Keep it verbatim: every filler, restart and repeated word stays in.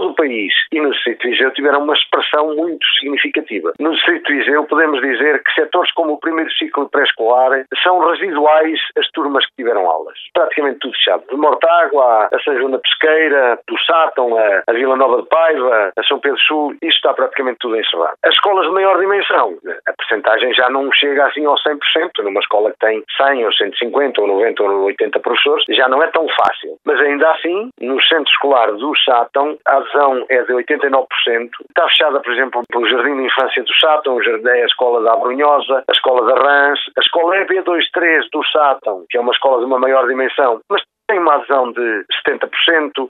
todo o país e no Distrito de Viseu tiveram uma expressão muito significativa. No Distrito de Viseu podemos dizer que setores como o primeiro ciclo pré-escolar são residuais as turmas que tiveram aulas. Praticamente tudo fechado. De Mortágua a São João da Pesqueira, do Sátão, a, a Vila Nova de Paiva, a São Pedro Sul, isto está praticamente tudo encerrado. As escolas de maior dimensão, a percentagem já não chega assim ao cem por cento. Numa escola que tem cem ou cento e cinquenta ou noventa ou oitenta professores, já não é tão fácil. Mas ainda assim, no centro escolar do Sátão, a adesão é de oitenta e nove por cento. Está fechada, por exemplo, pelo Jardim de Infância do Sátão, a Escola da Abrunhosa, a Escola da Rãs, a Escola E B vinte e três do Sátão, que é uma escola de uma maior dimensão, mas tem uma adesão de setenta por cento,